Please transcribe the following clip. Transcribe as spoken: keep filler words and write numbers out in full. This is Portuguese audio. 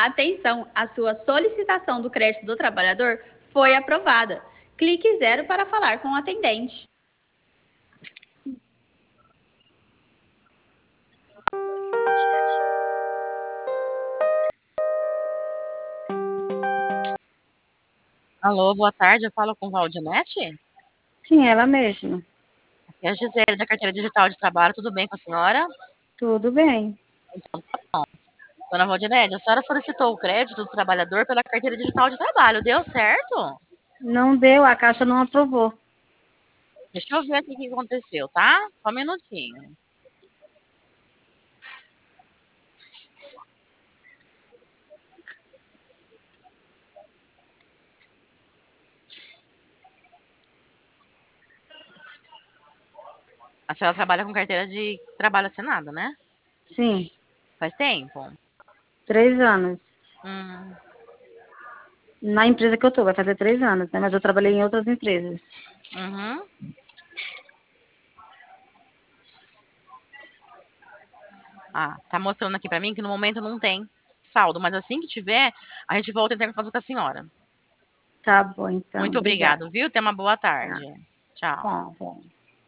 Atenção, a sua solicitação do crédito do trabalhador foi aprovada. Clique zero para falar com o atendente. Alô, boa tarde, eu falo com Valdinete? Sim, ela mesma. Aqui é a Gisele, da Carteira Digital de Trabalho, tudo bem com a senhora? Tudo bem. Então tá bom. Dona Valdinete, a senhora solicitou o crédito do trabalhador pela Carteira Digital de Trabalho, deu certo? Não deu, a Caixa não aprovou. Deixa eu ver aqui o que aconteceu, tá? Só um minutinho. A senhora trabalha com carteira de trabalho assinada, né? Sim, Faz tempo? três anos. Hum, Na empresa que eu tô, vai fazer três anos, né? Mas eu trabalhei em outras empresas. uhum. Ah, tá mostrando aqui pra mim que no momento não tem saldo, mas assim que tiver, a gente volta a entrar em contato com a senhora. Tá bom, então. Muito Obrigada. obrigado, viu? Tenha uma boa Tá, tarde. Tchau. tá bom.